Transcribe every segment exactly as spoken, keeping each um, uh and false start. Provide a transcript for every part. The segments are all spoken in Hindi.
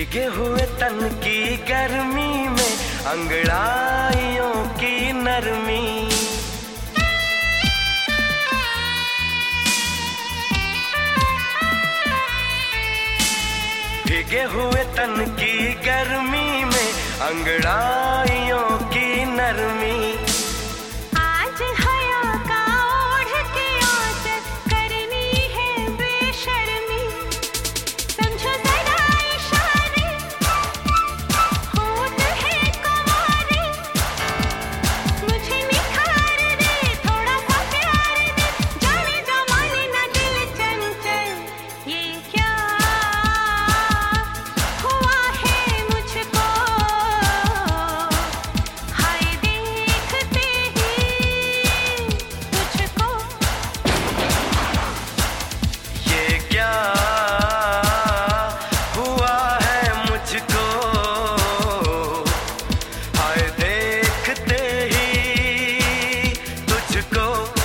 भीगे हुए तन की गर्मी में अंगड़ाइयों की नरमी, भीगे हुए तन की गर्मी में अंगड़ाइयों की नरमी। आज हया का ओढ़ के आंचल करनी है बेशर्मी, समझो जरा इशारे होत है कुंवारे, मुझे निखार दे थोड़ा सा प्यार दे, जाने जा माने ना दिल चंचल, ये क्या हुआ है मुझको, हाय देखते ही तुझको। ये क्या हुआ है मुझको, हाय देखते ही तुझको।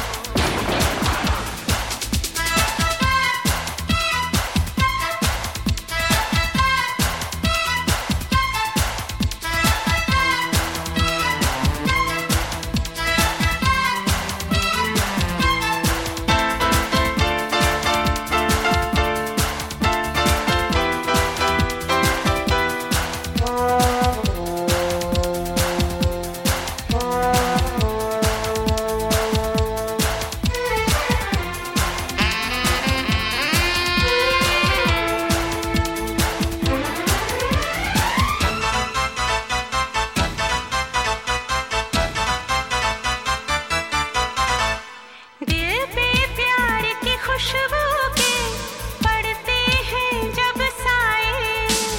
दिल पे प्यार की खुशबू के पड़ते हैं जब साए,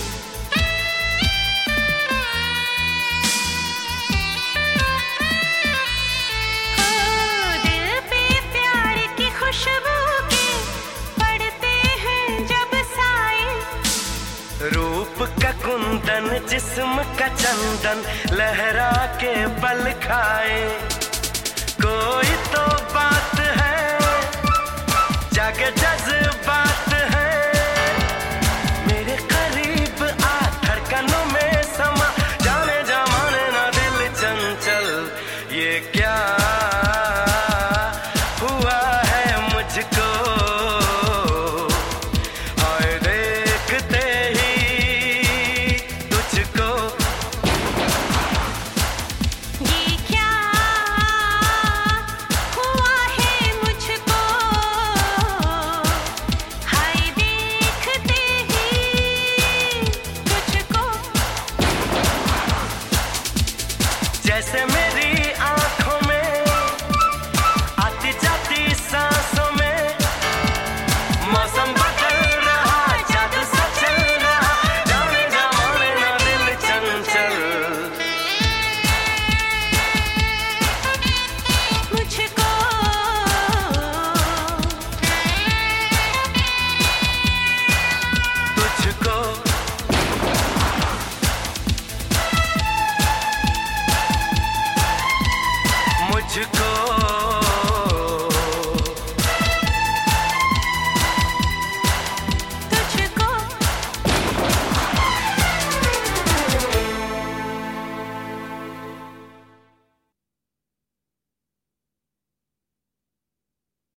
ओ दिल पे प्यार की खुशबू के पड़ते हैं जब साए, रूप का कुंदन जिस्म का चंदन लहरा के बल खाए, कोई तो बात